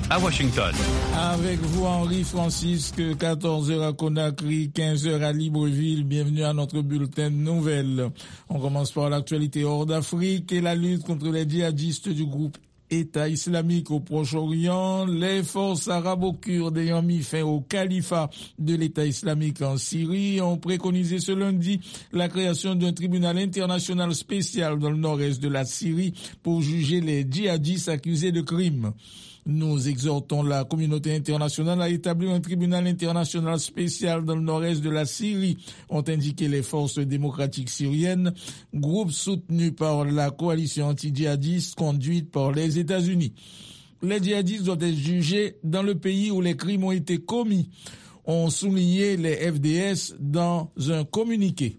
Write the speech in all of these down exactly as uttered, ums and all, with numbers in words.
à Washington. Avec vous, Henri Francisque, quatorze heures à Conakry, quinze heures à Libreville. Bienvenue à notre bulletin de nouvelles. On commence par l'actualité hors d'Afrique et la lutte contre les djihadistes du groupe État islamique au Proche-Orient. Les forces arabo-kurdes ayant mis fin au califat de l'État islamique en Syrie ont préconisé ce lundi la création d'un tribunal international spécial dans le nord-est de la Syrie pour juger les djihadistes accusés de crimes. Nous exhortons la communauté internationale à établir un tribunal international spécial dans le nord-est de la Syrie, ont indiqué les forces démocratiques syriennes, groupe soutenu par la coalition anti-djihadiste conduite par les États-Unis. Les djihadistes doivent être jugés dans le pays où les crimes ont été commis, ont souligné les F D S dans un communiqué.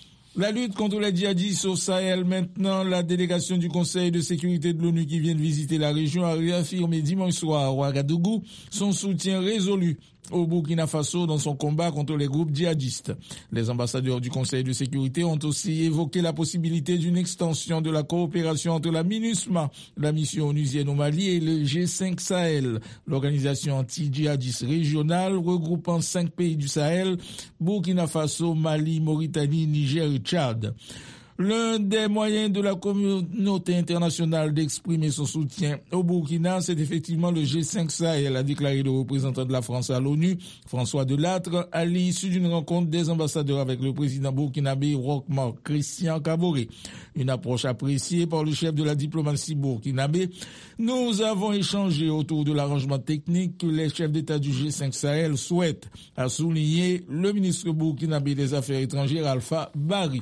La lutte contre les djihadistes au Sahel maintenant, la délégation du Conseil de sécurité de l'ONU qui vient de visiter la région a réaffirmé dimanche soir à Ouagadougou son soutien résolu au Burkina Faso dans son combat contre les groupes djihadistes. Les ambassadeurs du Conseil de sécurité ont aussi évoqué la possibilité d'une extension de la coopération entre la MINUSMA, la mission onusienne au Mali, et le G cinq Sahel, l'organisation anti-djihadiste régionale regroupant cinq pays du Sahel, Burkina Faso, Mali, Mauritanie, Niger et Tchad. L'un des moyens de la communauté internationale d'exprimer son soutien au Burkina, c'est effectivement le G cinq Sahel, a déclaré le représentant de la France à l'ONU, François Delattre, à l'issue d'une rencontre des ambassadeurs avec le président burkinabé Roch-Marc Christian Kaboré. Une approche appréciée par le chef de la diplomatie burkinabé. Nous avons échangé autour de l'arrangement technique que les chefs d'État du G cinq Sahel souhaitent, a souligné le ministre burkinabé des Affaires étrangères Alpha Bari.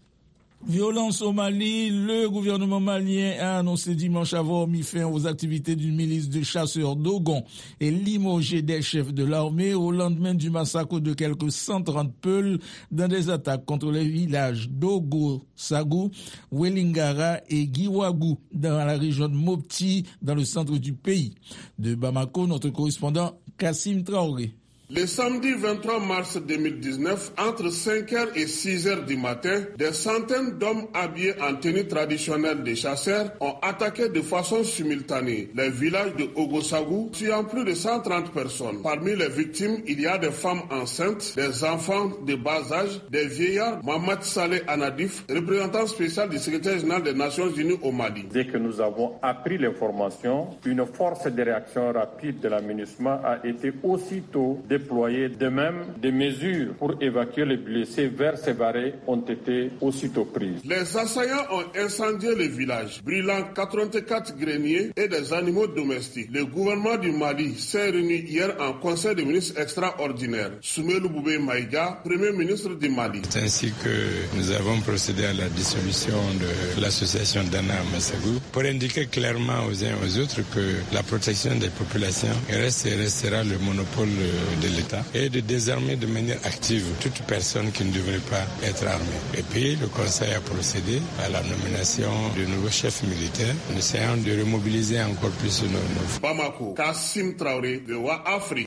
Violence au Mali, le gouvernement malien a annoncé dimanche avoir mis fin aux activités d'une milice de chasseurs Dogon et limogé des chefs de l'armée au lendemain du massacre de quelques cent trente peuls dans des attaques contre les villages d'Ogo, Sagou, Welingara et Giwagou dans la région de Mopti dans le centre du pays. De Bamako, notre correspondant Kassim Traoré. Le samedi vingt-trois mars deux mille dix-neuf, entre cinq heures et six heures du matin, des centaines d'hommes habillés en tenue traditionnelle des chasseurs ont attaqué de façon simultanée les villages de Ogosagou, tuant plus de cent trente personnes. Parmi les victimes, il y a des femmes enceintes, des enfants de bas âge, des vieillards. Mohamed Saleh Anadif, représentant spécial du secrétaire général des Nations Unies au Mali. Dès que nous avons appris l'information, une force de réaction rapide de la MINUSMA a été aussitôt déployés. De même, des mesures pour évacuer les blessés vers Sévaré ont été aussitôt prises. Les assaillants ont incendié le village, brûlant quatre-vingt-quatre greniers et des animaux domestiques. Le gouvernement du Mali s'est réuni hier en conseil des ministres extraordinaire. Soumaïlou Boubé Maïga, premier ministre du Mali. C'est ainsi que nous avons procédé à la dissolution de l'association Dana Massagou pour indiquer clairement aux uns et aux autres que la protection des populations reste et restera le monopole de l'État et de désarmer de manière active toute personne qui ne devrait pas être armée. Et puis le Conseil a procédé à la nomination de nouveaux chefs militaires, en essayant de remobiliser encore plus nos nouveaux. Bamako, Kassim Traoré, V O A Afrique.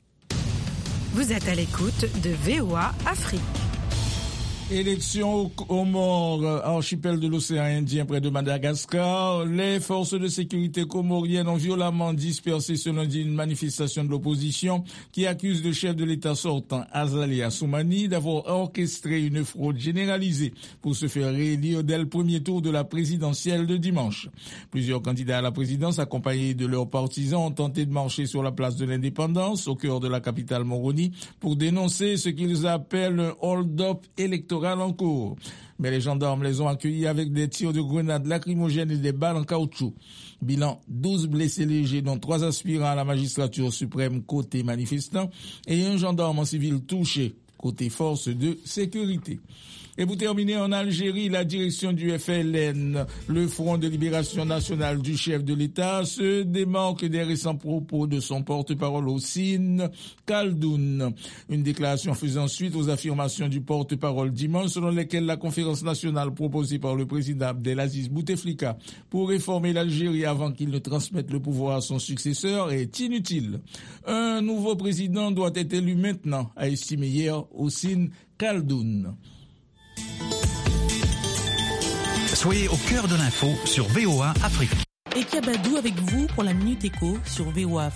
Vous êtes à l'écoute de V O A Afrique. Élection aux morts, archipel de l'océan Indien près de Madagascar. Les forces de sécurité comoriennes ont violemment dispersé ce lundi une manifestation de l'opposition qui accuse le chef de l'État sortant, Azali Assoumani, d'avoir orchestré une fraude généralisée pour se faire réélire dès le premier tour de la présidentielle de dimanche. Plusieurs candidats à la présidence accompagnés de leurs partisans ont tenté de marcher sur la place de l'Indépendance, au cœur de la capitale Moroni, pour dénoncer ce qu'ils appellent un hold-up électoral en cours. Mais les gendarmes les ont accueillis avec des tirs de grenades lacrymogènes et des balles en caoutchouc. Bilan, douze blessés légers, dont trois aspirants à la magistrature suprême côté manifestants et un gendarme en civil touché côté force de sécurité. Et pour terminer, en Algérie, la direction du F L N, le Front de Libération Nationale du chef de l'État, se démarque des récents propos de son porte-parole Houssine Khaldoun. Une déclaration faisant suite aux affirmations du porte-parole dimanche selon lesquelles la conférence nationale proposée par le président Abdelaziz Bouteflika pour réformer l'Algérie avant qu'il ne transmette le pouvoir à son successeur est inutile. Un nouveau président doit être élu maintenant, a estimé hier Houssine Khaldoun. Soyez au cœur de l'info sur V O A Afrique. Et Kabadou avec vous pour la Minute Éco sur V O A